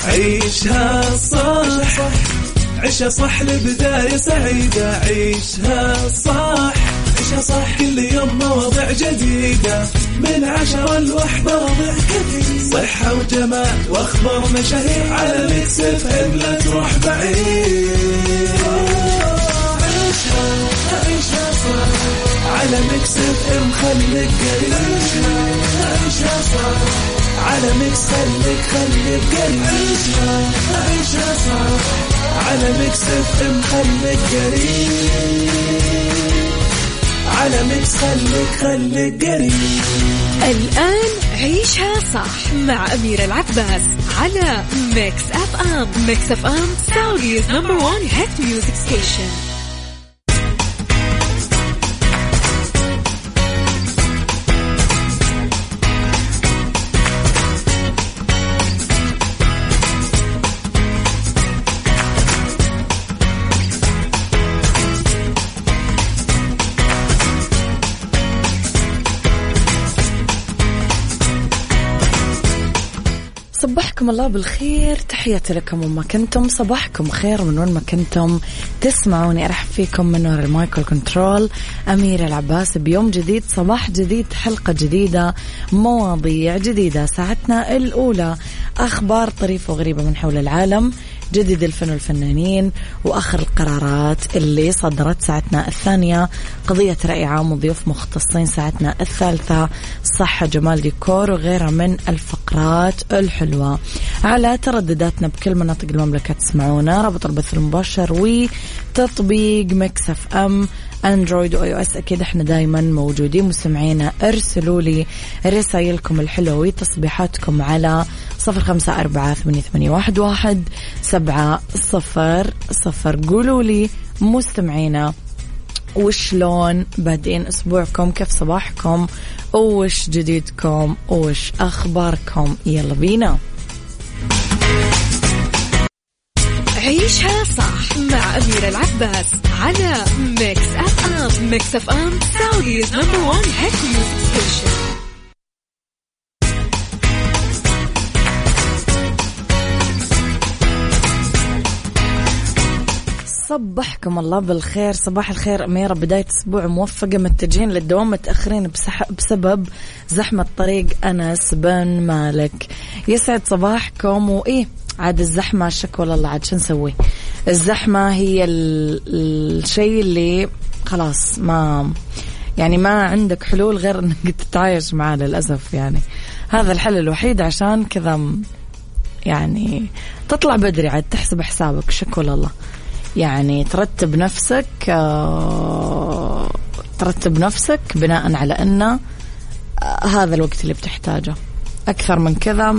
عيشها صح عيشها صح لبداية سعيدة. عيشها صح عيشها صح كل يوم مواضيع جديدة من 10 ل1 صحة وجمال واخبار مشاهير على ميكس اف ام. لا تروح بعيد عيشها صح على ميكس اف ام. خليك قريب عيشها صح على ميكس. خليك قريب عيشها صح على ميكس اف ام. خليك قريب على ميكس. خليك قريب. الآن عيشها صح مع أميرة العباس على ميكس اف ام. ميكس اف ام سعوديز نمبر 1 هيت ميوزك ستيشن. صبحكم الله بالخير، تحياتي لكم وما كنتم، صباحكم خير من وين ما كنتم تسمعوني. أرحب فيكم من وراء المايكرو كنترول أميرة العباس بيوم جديد، صباح جديد، حلقة جديدة، مواضيع جديدة. ساعتنا الأولى أخبار طريفة وغريبة من حول العالم، جديد الفن والفنانين، وآخر القرارات اللي صدرت. ساعتنا الثانية قضية رأي عام وضيوف مختصين. ساعتنا الثالثة صحة جمال ديكور وغيرها من الفقرات الحلوة. على تردداتنا بكل مناطق المملكة تسمعونا، رابط البث المباشر وتطبيق ميكس اف ام اندرويد واي او اس. اكيد احنا دايما موجودين. مستمعينا ارسلوا لي رسائلكم الحلوة وتصبيحاتكم على 0548811700. قولوا لي مستمعينا وشلون بادئين اسبوعكم، كيف صباحكم، وش جديدكم، وش اخباركم. يلا بينا عيشها صح مع أميرة العباس على ميكس اف ام. ميكس اف ام سعوديز نمبر 1 هيت ميوزك ستيشن. صبحكم الله بالخير، صباح الخير أميرة. بداية أسبوع موفقة، متجهين للدوام متأخرين بسبب زحمة طريق أنس بن مالك. يسعد صباحكم. وإيه عاد الزحمة الشكوى لله، عاد شو نسوي؟ الزحمة هي الشيء اللي خلاص ما عندك حلول غير أنك تتعايش معاه للأسف. يعني هذا الحل الوحيد، عشان كذا يعني تطلع بدري، عاد تحسب حسابك، شكوى لله. يعني ترتب نفسك بناء على أن هذا الوقت اللي بتحتاجه. أكثر من كذا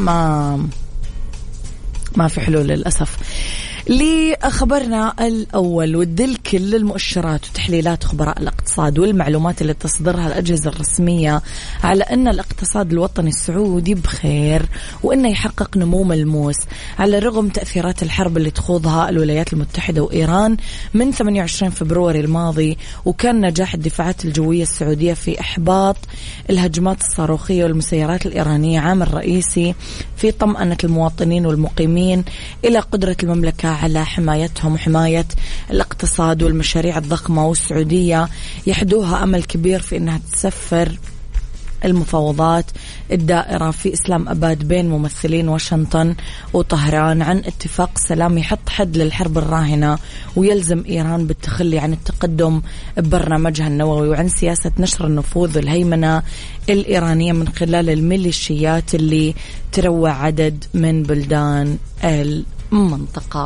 ما في حلول للأسف. لخبرنا الأول، ودل كل المؤشرات وتحليلات خبراء الاقتصاد والمعلومات اللي تصدرها الأجهزة الرسمية على أن الاقتصاد الوطني السعودي بخير، وأنه يحقق نمو ملموس على رغم تأثيرات الحرب اللي تخوضها الولايات المتحدة وإيران من 28 فبراير الماضي. وكان نجاح الدفاعات الجوية السعودية في إحباط الهجمات الصاروخية والمسيرات الإيرانية عامل رئيسي في طمأنة المواطنين والمقيمين إلى قدرة المملكة على حمايتهم وحماية الاقتصاد والمشاريع الضخمة. والسعودية يحدوها أمل كبير في أنها تسفر المفاوضات الدائرة في إسلام أباد بين ممثلين واشنطن وطهران عن اتفاق سلام يحط حد للحرب الراهنة ويلزم إيران بالتخلي عن التقدم ببرنامجها النووي، وعن سياسة نشر النفوذ والهيمنة الإيرانية من خلال الميليشيات اللي تروع عدد من بلدان المنطقة.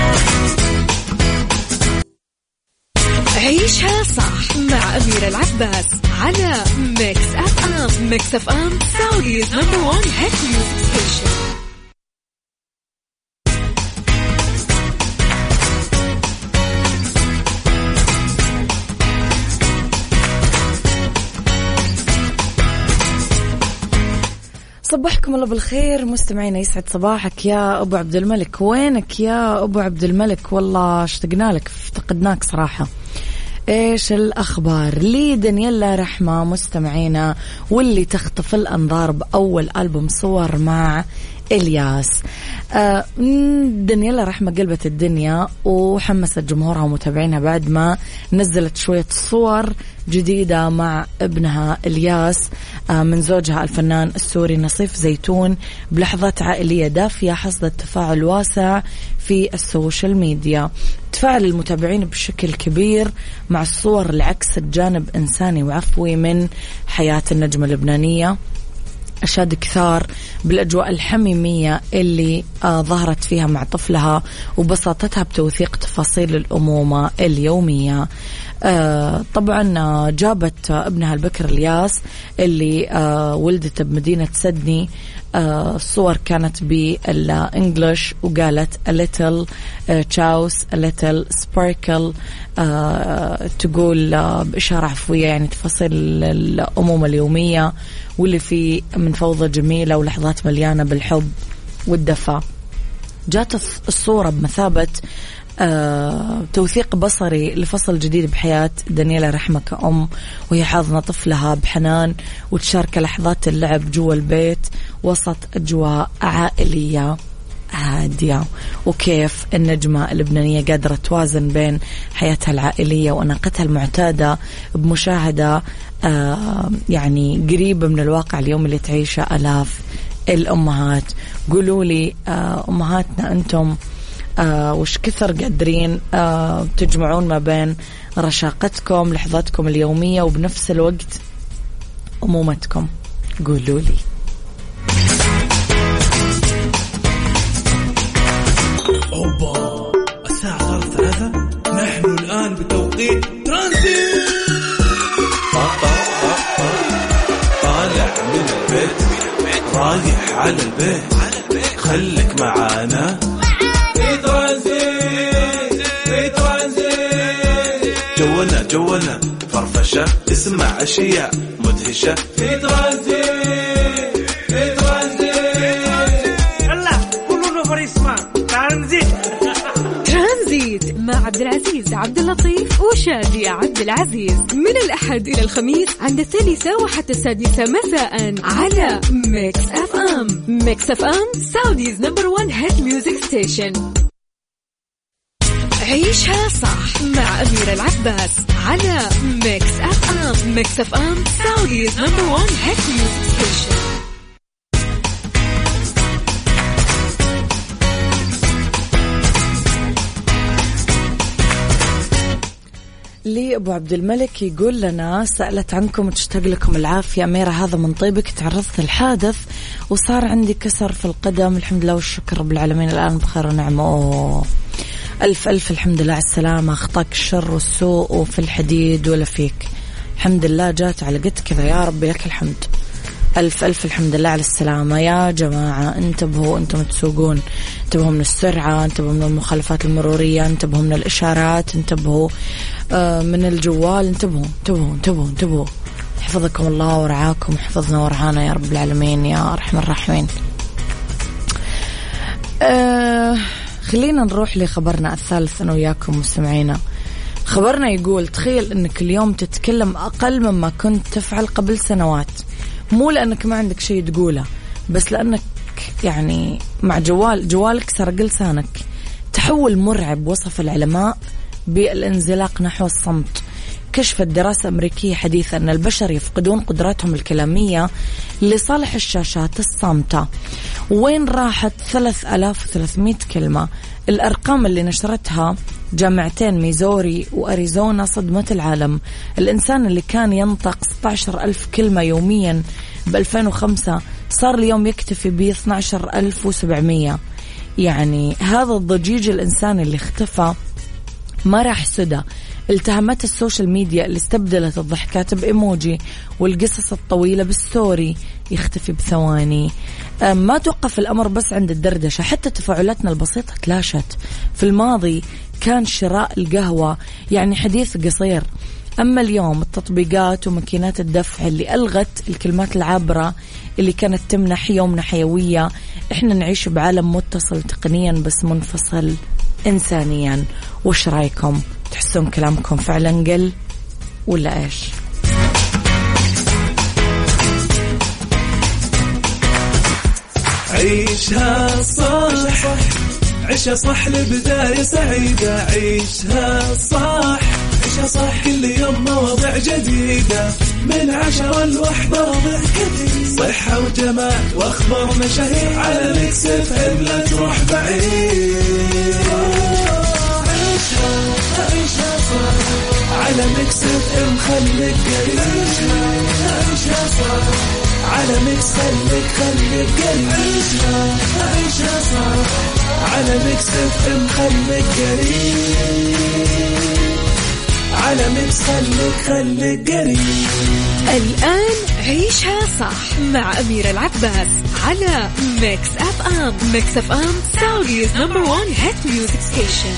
عيشها صح مع أميرة العباس على ميكس اف ام. ميكس اف ام سعوديز نمبر 1 هيت ميوزك ستيشن. صبحكم الله بالخير مستمعينا، يسعد صباحك يا أبو عبد الملك. وينك يا أبو عبد الملك؟ والله اشتقنا لك، افتقدناك صراحة. ايش الأخبار؟ لي دانييلا رحمة مستمعينا، واللي تخطف الأنظار بأول ألبوم صور مع إلياس. دانييلا رحمة قلبت الدنيا وحمست جمهورها ومتابعينها بعد ما نزلت شوية صور جديدة مع ابنها إلياس من زوجها الفنان السوري نصيف زيتون بلحظات عائلية دافية حصدت تفاعل واسع في السوشيال ميديا. تفاعل المتابعين بشكل كبير مع الصور اللي عكست جانب إنساني وعفوي من حياة النجمة اللبنانية. أشاد كثار بالأجواء الحميمية اللي ظهرت فيها مع طفلها وبساطتها بتوثيق تفاصيل الأمومة اليومية. طبعا جابت ابنها البكر إلياس اللي ولدته بمدينة سيدني الصور كانت بالإنجليش وقالت a little chaos a little sparkle تقول بإشارة عفوية يعني تفاصيل الأمومة اليومية واللي فيه من فوضى جميلة ولحظات مليانة بالحب والدفى. جات الصورة بمثابة توثيق بصري لفصل جديد بحياة دانييلا رحمة كأم وهي حاضنة طفلها بحنان وتشارك لحظات اللعب جوا البيت وسط أجواء عائلية هادية. وكيف النجمة اللبنانية قادرة توازن بين حياتها العائلية وأناقتها المعتادة بمشاهدة يعني قريبة من الواقع اليوم اللي تعيشه آلاف الأمهات. قولوا لي أمهاتنا أنتم وش كثر قادرين تجمعون ما بين رشاقتكم لحظاتكم اليومية وبنفس الوقت أمومتكم؟ قولوا لي. أوبا الساعة 3 نحن الآن بتوقيت ترانزيت. طالع من البيت رايح على البيت خليك معانا في ترانزيت في ترانزيت. جولنا فرفشة تسمع أشياء مدهشة في ترانزيت في ترانزيت. يلا كلنا فريسما ترانزيت. ترانزيت مع عبد العزيز عبد اللطيف وشادي عبد العزيز من الأحد إلى الخميس عند 3 وحتى 6 مساء على ميكس اف ام. ميكس اف ام سعوديز نمبر 1 هيت ميوزك ستيشن. عيشها صح مع أميرة العباس على ميكس اف ام. ميكس اف ام سعوديز نمبر 1 هيت ميوزك ستيشن. لي أبو عبد الملك يقول لنا سألت عنكم وتشتاق لكم العافية أميرة، هذا من طيبك، تعرضت للحادث وصار عندي كسر في القدم، الحمد لله والشكر رب العالمين، الآن بخير ونعمة. ألف ألف الحمد لله على السلامة، أخطاك الشر والسوء وفي الحديد ولا فيك، الحمد لله جات على قد كذا يا ربي لك الحمد. ألف ألف الحمد لله على السلامة. يا جماعة انتبهوا، انتم تسوقون انتبهوا من السرعة، انتبهوا من المخالفات المرورية، انتبهوا من الإشارات، انتبهوا من الجوال، انتبهوا انتبهوا انتبهوا انتبهوا. حفظكم الله ورعاكم وحفظنا ورعانا يا رب العالمين يا أرحم الراحمين. خلينا نروح لخبرنا الثالث أنا وياكم مستمعينا. خبرنا يقول تخيل أنك اليوم تتكلم أقل مما كنت تفعل قبل سنوات، مو لأنك ما عندك شيء تقوله، بس لأنك يعني مع جوالك سرق لسانك. تحول مرعب وصف العلماء بالانزلاق نحو الصمت. كشفت دراسة أمريكية حديثة أن البشر يفقدون قدراتهم الكلامية لصالح الشاشات الصامتة. وين راحت 3300 كلمة؟ الأرقام اللي نشرتها جامعتين ميزوري وأريزونا صدمت العالم. الإنسان اللي كان ينطق 16,000 كلمة يوميا ب2005 صار اليوم يكتفي ب 12,700. يعني هذا الضجيج الإنساني اللي اختفى ما راح سدى. التهمت السوشيال ميديا اللي استبدلت الضحكات بإيموجي والقصص الطويلة بالستوري يختفي بثواني. ما توقف الأمر بس عند الدردشة، حتى تفاعلاتنا البسيطة تلاشت. في الماضي كان شراء القهوة يعني حديث قصير، أما اليوم التطبيقات وماكينات الدفع اللي ألغت الكلمات العابرة اللي كانت تمنح يومنا حيوية. إحنا نعيش بعالم متصل تقنيا بس منفصل إنسانيا. وش رأيكم؟ تحسون كلامكم فعلا قل ولا إيش؟ عيشها صح عيشها صح لبداية سعيدة. عيشها صح عيشها صح كل يوم مواضيع جديدة من 10 ل1 ربع كثير صحة وجمال واخبار مشاهير على ميكس اف ام لا تروح بعيد. عيشها صح على ميكس اف ام خليك قريب. عيشها صح على ميكس خليك قريب. عيشها صح على ميكس اف ام خليك قريب. على ميكس خليك قريب. الآن عيشها صح مع أميرة العباس على ميكس اف ام. ميكس اف ام سعوديز نمبر 1 هيت ميوزك ستيشن.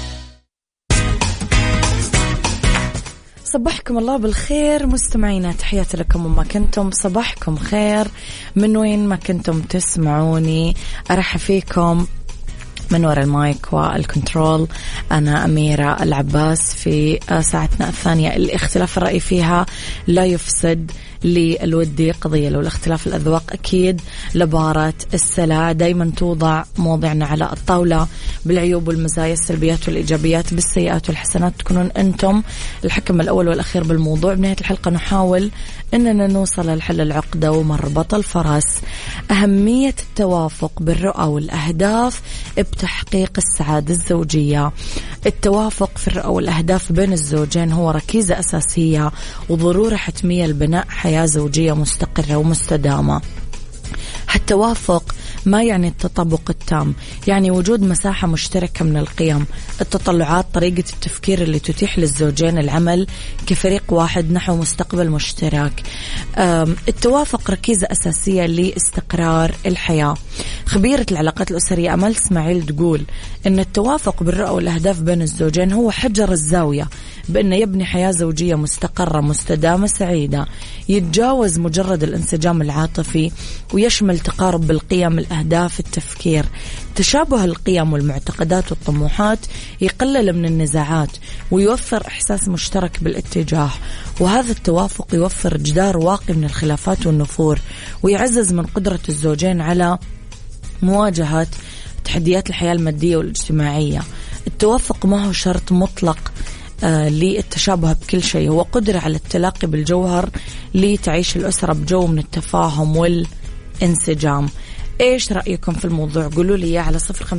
صباحكم الله بالخير مستمعينا، تحياتي لكم وما كنتم. صباحكم خير من وين ما كنتم تسمعوني. أرحب فيكم من وراء المايك والكنترول. أنا أميرة العباس في ساعتنا الثانية الاختلاف الرأي فيها لا يفسد للودي قضية. لو الاختلاف الأذواق أكيد لبارة السلع. دايما توضع مواضيعنا على الطاولة بالعيوب والمزايا، السلبيات والإيجابيات، بالسيئات والحسنات. تكونون أنتم الحكم الأول والأخير بالموضوع. بنهاية الحلقة نحاول أننا نوصل لحل العقدة ومربط الفرس. أهمية التوافق بالرؤى والأهداف بتحقيق السعادة الزوجية. التوافق في الرؤى والأهداف بين الزوجين هو ركيزة أساسية وضرورة حتمية لبناء حياة زوجية مستقرة ومستدامة. التوافق ما يعني التطابق التام، يعني وجود مساحة مشتركة من القيم، التطلعات، طريقة التفكير اللي تتيح للزوجين العمل كفريق واحد نحو مستقبل مشترك. التوافق ركيزة أساسية لاستقرار الحياة. خبيرة العلاقات الأسرية أمال إسماعيل تقول إن التوافق بالرؤى والأهداف بين الزوجين هو حجر الزاوية بأنه يبني حياة زوجية مستقرة مستدامة سعيدة، يتجاوز مجرد الانسجام العاطفي ويشمل تقارب بالقيم، الأهداف، التفكير. تشابه القيم والمعتقدات والطموحات يقلل من النزاعات ويوفر إحساس مشترك بالاتجاه، وهذا التوافق يوفر جدار واقي من الخلافات والنفور ويعزز من قدرة الزوجين على مواجهة تحديات الحياة المادية والاجتماعية. التوافق ما هو شرط مطلق للتشابه بكل شيء، هو قدرة على التلاقي بالجوهر لتعيش الأسرة بجو من التفاهم والانسجام. إيش رأيكم في الموضوع؟ قولوا لي على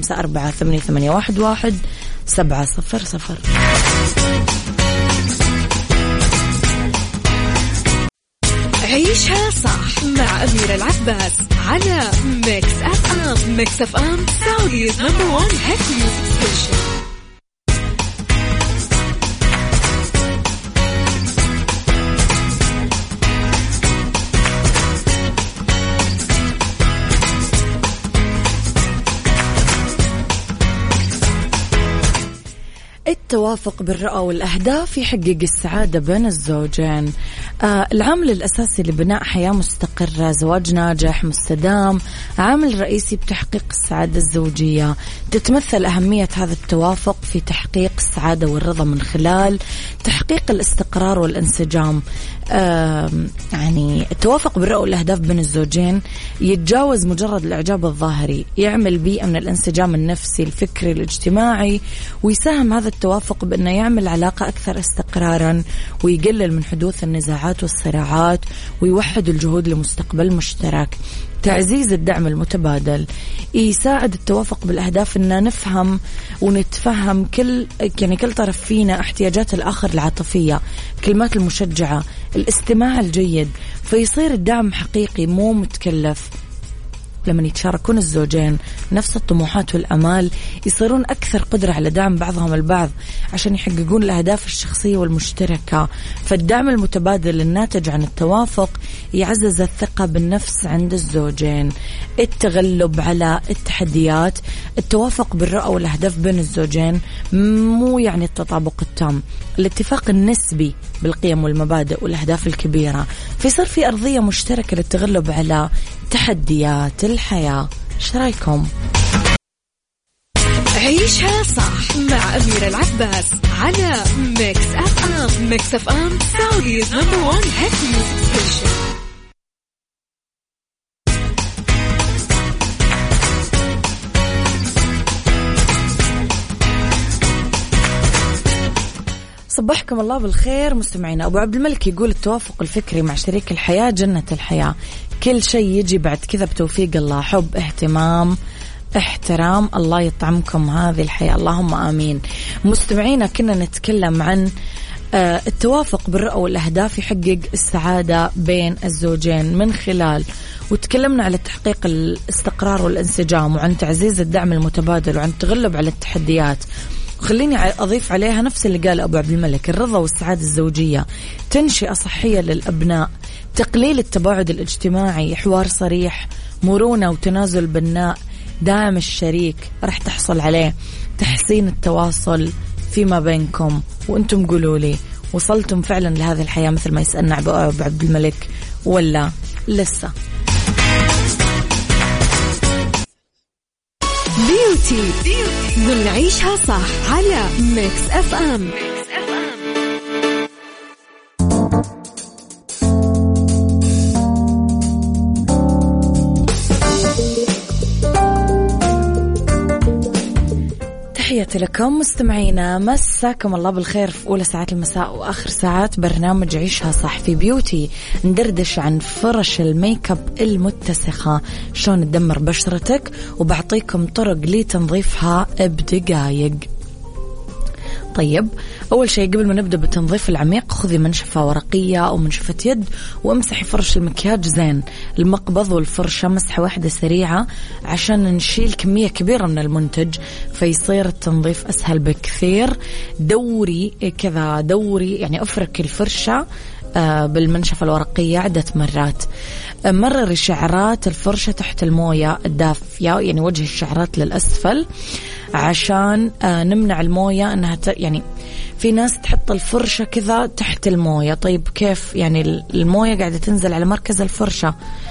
0548811700. عيشها صح مع أميرة العباس على ميكس اف ام. ميكس اف ام سعوديز نمبر 1 هيت ميوزك ستيشن. التوافق بالرؤى والأهداف يحقق السعادة بين الزوجين. العامل الأساسي لبناء حياة مستقرة، زواج ناجح مستدام، عامل رئيسي بتحقيق السعادة الزوجية. تتمثل أهمية هذا التوافق في تحقيق السعادة والرضا من خلال تحقيق الاستقرار والانسجام. يعني التوافق بالرؤى والأهداف بين الزوجين يتجاوز مجرد الإعجاب الظاهري، يعمل بيئة من الانسجام النفسي الفكري الاجتماعي، ويساهم هذا التوافق بأنه يعمل علاقة أكثر استقرارا ويقلل من حدوث النزاعات والصراعات ويوحد الجهود لمستقبل مشترك. تعزيز الدعم المتبادل. يساعد التوافق بالأهداف أن نفهم ونتفهم كل طرف فينا احتياجات الآخر العاطفية، كلمات المشجعة، الاستماع الجيد، فيصير الدعم حقيقي مو متكلف. لما يتشاركون الزوجين نفس الطموحات والأمال يصيرون أكثر قدرة على دعم بعضهم البعض عشان يحققون الأهداف الشخصية والمشتركة. فالدعم المتبادل الناتج عن التوافق يعزز الثقة بالنفس عند الزوجين. التغلب على التحديات. التوافق بالرؤى والأهداف بين الزوجين مو يعني التطابق التام، الاتفاق النسبي بالقيم والمبادئ والأهداف الكبيرة، فيصير في أرضية مشتركة للتغلب على تحديات الحياة. ايش رايكم؟ عيشها صح مع أميرة العباس على ميكس اف ام. ميكس اف ام سعوديز نمبر 1 هيت ميوزك ستيشن. صبحكم الله بالخير مستمعينا. أبو عبد الملك يقول التوافق الفكري مع شريك الحياة جنة الحياة، كل شيء يجي بعد كذا بتوفيق الله، حب، اهتمام، احترام، الله يطعمكم هذه الحياة، اللهم آمين. مستمعينا كنا نتكلم عن التوافق بالرؤى والأهداف يحقق السعادة بين الزوجين من خلال، وتكلمنا على تحقيق الاستقرار والانسجام، وعن تعزيز الدعم المتبادل، وعن التغلب على التحديات. وخليني أضيف عليها نفس اللي قال أبو عبد الملك، الرضا والسعادة الزوجية، تنشئة صحية للأبناء، تقليل التباعد الاجتماعي، حوار صريح، مرونة وتنازل بناء، دعم الشريك راح تحصل عليه، تحسين التواصل فيما بينكم. وأنتم قولوا لي وصلتم فعلا لهذه الحياة مثل ما يسألنا أبو عبد الملك ولا لسه؟ بيوتي نعيشها صح على ميكس اف ام. تحياتي لكم مستمعينا، مساكم الله بالخير في أولى ساعات المساء وآخر ساعات برنامج عيشها صح. في بيوتي ندردش عن فرش الميك اب المتسخة، شلون تدمر بشرتك، وبعطيكم طرق لتنظيفها بدقايق. طيب أول شيء قبل ما نبدأ بالتنظيف العميق، خذي منشفة ورقية أو منشفة يد وامسحي فرش المكياج زين، المقبض والفرشة مسحة واحدة سريعة عشان نشيل كمية كبيرة من المنتج فيصير التنظيف أسهل بكثير. دوري كذا، دوري يعني أفرك الفرشة بالمنشفة الورقية عدة مرات. مرري شعرات الفرشة تحت الموية الدافية، يعني وجه الشعرات للأسفل عشان نمنع الموية أنها يعني في ناس تحط الفرشة كذا تحت الموية. طيب كيف يعني الموية قاعدة تنزل على مركز الفرشة،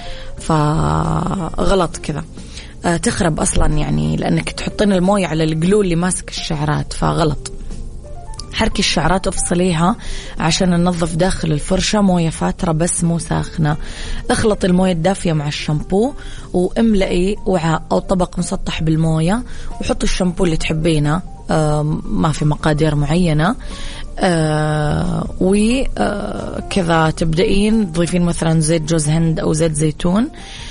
فغلط كذا، تخرب أصلا يعني لأنك تحطين الموية على الجلو اللي ماسك الشعرات، فغلط. حركي الشعرات وافصليها عشان ننظف داخل الفرشة، موية فاترة بس مو ساخنة. اخلط الموية الدافية مع الشامبو واملئي وعاء أو طبق مسطح بالموية، وحطي الشامبو اللي تحبينه، ما في مقادير معينة، وكذا تبدأين تضيفين مثلا زيت جوز هند أو زيت زيتون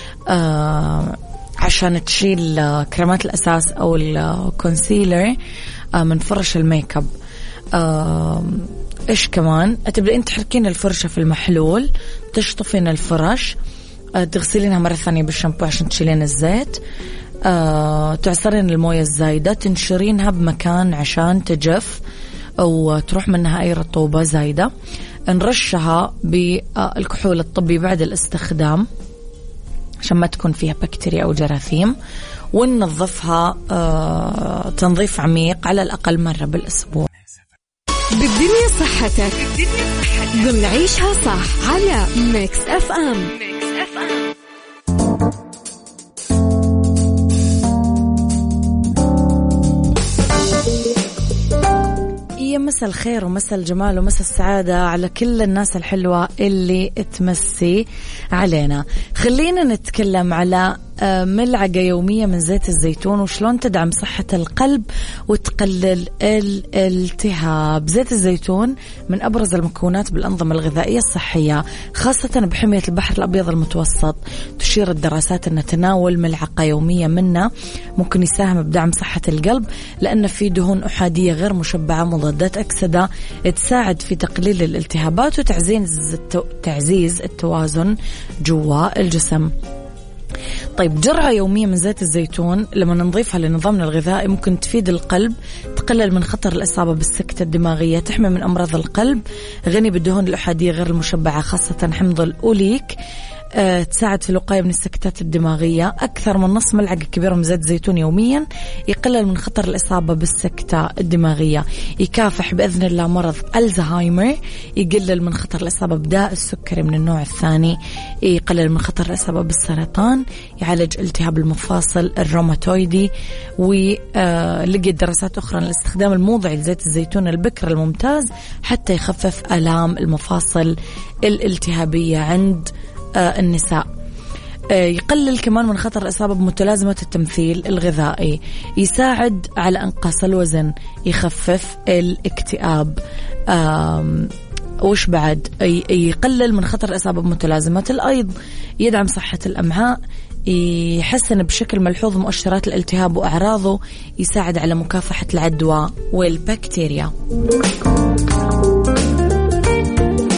عشان تشيل كريمات الأساس أو الكونسيلر من فرش الميك اب. إيش كمان تبدأين تحركين الفرشة في المحلول، تشطفين الفرش، تغسلينها مرة ثانية بالشامبو عشان تشيلين الزيت، تعصرين الموية الزايدة، تنشرينها بمكان عشان تجف أو تروح منها أي رطوبة زايدة، نرشها بالكحول الطبي بعد الاستخدام عشان ما تكون فيها بكتيريا أو جراثيم، وننظفها تنظيف عميق على الأقل مرة بالأسبوع. بالدنيا صحتك ضمن عيشها صح على ميكس اف ام. يا مساء الخير ومساء الجمال ومساء السعادة على كل الناس الحلوة اللي تمسي علينا. خلينا نتكلم على ملعقة يومية من زيت الزيتون وشلون تدعم صحة القلب وتقلل الالتهاب. زيت الزيتون من أبرز المكونات بالأنظمة الغذائية الصحية، خاصة بحمية البحر الأبيض المتوسط. تشير الدراسات أن تناول ملعقة يومية منه ممكن يساهم بدعم صحة القلب، لأن فيه دهون أحادية غير مشبعة، مضادات أكسدة، تساعد في تقليل الالتهابات وتعزيز التوازن جوا الجسم. طيب جرعة يومية من زيت الزيتون لما نضيفها لنظامنا الغذائي ممكن تفيد القلب، تقلل من خطر الإصابة بالسكتة الدماغية، تحمي من أمراض القلب، غني بالدهون الأحادية غير المشبعة خاصة حمض الأوليك، تساعد في الوقاية من السكتات الدماغية. أكثر من نص ملعقة كبيرة من زيت زيتون يوميا يقلل من خطر الإصابة بالسكتة الدماغية، يكافح بإذن الله مرض الزهايمر، يقلل من خطر الإصابة بداء السكري من النوع الثاني، يقلل من خطر الإصابة بالسرطان، يعالج التهاب المفاصل الروماتويدي. ولقيت دراسات أخرى أن الاستخدام الموضعي لزيت الزيتون البكر الممتاز حتى يخفف آلام المفاصل الالتهابية عند النساء. يقلل كمان من خطر الإصابة بمتلازمة التمثيل الغذائي، يساعد على إنقاص الوزن، يخفف الاكتئاب. وش بعد؟ يقلل من خطر الإصابة بمتلازمات الأيض، يدعم صحة الأمعاء، يحسن بشكل ملحوظ مؤشرات الالتهاب وأعراضه، يساعد على مكافحة العدوى والبكتيريا.